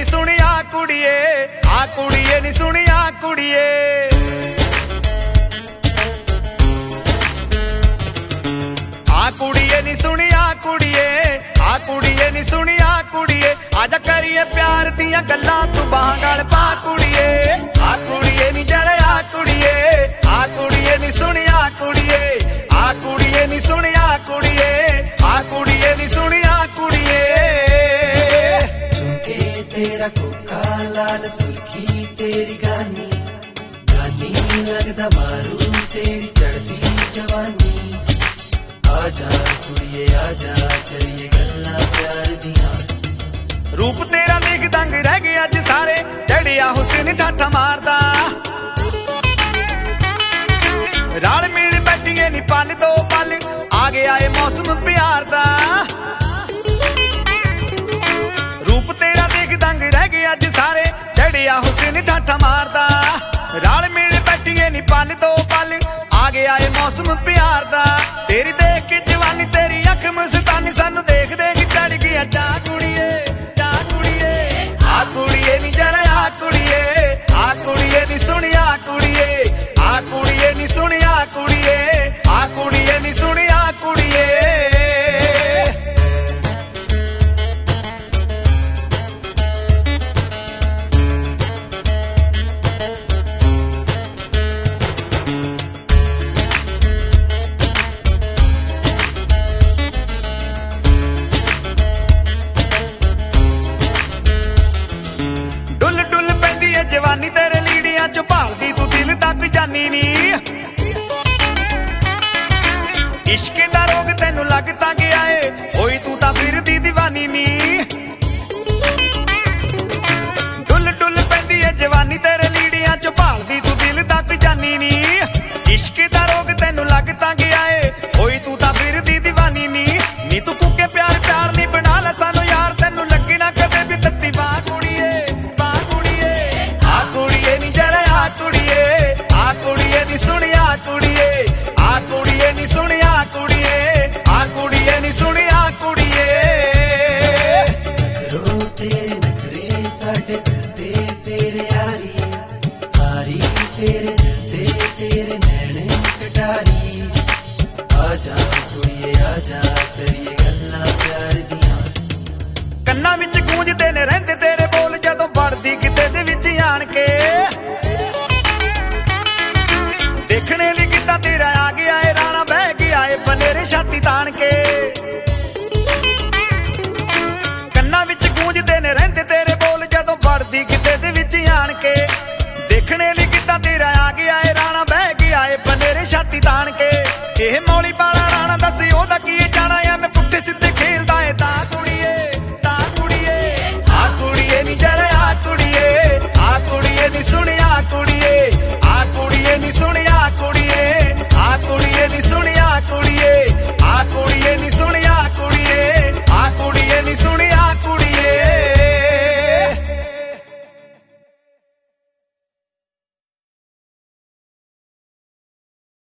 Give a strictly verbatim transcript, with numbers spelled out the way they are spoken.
सुनिया कुड़िए आ कुड़िए नी सुनिया कुड़िए आ कुड़िए नी सुनिया कुड़िए आ कुड़िए नी सुनिया कुड़िए आजा करिए प्यार दियां गल्लां तू बाहां गल पा कुड़िए आ कुड़िए नी जरा आ कुड़िए आ कुड़िए नी सुनिया कुड़िए आ कुड़िए नी सुनिया कुड़िए आ कुड़िए नी सुनिया कुड़िए चुंके तेरा कोका लाल सुर्खी तेरी गानी गानी लगदा मारू तेरी चढ़ती जवानी आजा कुड़िए आजा करिए गल्लां प्यार दियां रूप तेरा देख दंग रह गए अज सारे जड़िया हुसैन ठाठा मारदा रल मिल बैठिए नी पल दो पल आ गया ए मौसम प्यार दा रूप तेरा देख दंग रह गए अज सारे जड़िया हुसैन ठाठा मारदा रल मिल बैठिए नी पल दो पल आ गया ए मौसम प्यार दा तेरी देख के जवानी तेरी अख मस्तानी सानू देख देख चढ़ गई चा कुड़िए चा कुड़िए आ कुड़िए नी जरा आ कुड़िए आ कुड़िए नी सुनिया कुड़िए आ कुड़िए नी सुनिया कुड़िए आ कुड़िए नी सुनिया कुड़िए जवानी तेरे लीड़ियां चो भालदी तू दिल तक जानी नी इश्क दा रोग तेनू लग ता गया है होई तू तां फिरदी दीवानी नी डुल डुल पैंदी है जवानी तेरे लीड़ियां चो भालदी तू दिल तक जानी नी इश्क दा रोग तेनू लग ता गया है होई तू तां फिरदी दीवानी नी नी तू कुके प्यार प्यार नी बना ले सानू यार तेनू लगे ना कदे भी तत्ती वाह कुड़िए कुड़िए नी जरा आ कुड़िए आ कुड़िए नी सुनिया कुड़िए आ कुड़िए नी सुनिया कुड़िए आ कुड़िए नी सुनिया कुड़िए रो तेरे नखरे साडे दिल ते फेरे यारी यारी फेरे दिल ते तेरे नैने कटारी आजा कुड़िए आजा करिए गल्लां प्यार दियां कन्ना विच गूंजदे ने रहिंदे तेरे बोल जदों बढ़दी किते दे विच आण के देखने लई किता तेरा आ गया है राणा बह गया है बनेरे छाती तान के कन्ना विच गूंजदे ने रहिंदे तेरे बोल जदों बढ़दी किते दे विच आण के देखने लई किता तेरा आ गया है राणा बह गया है बनेरे छाती तान के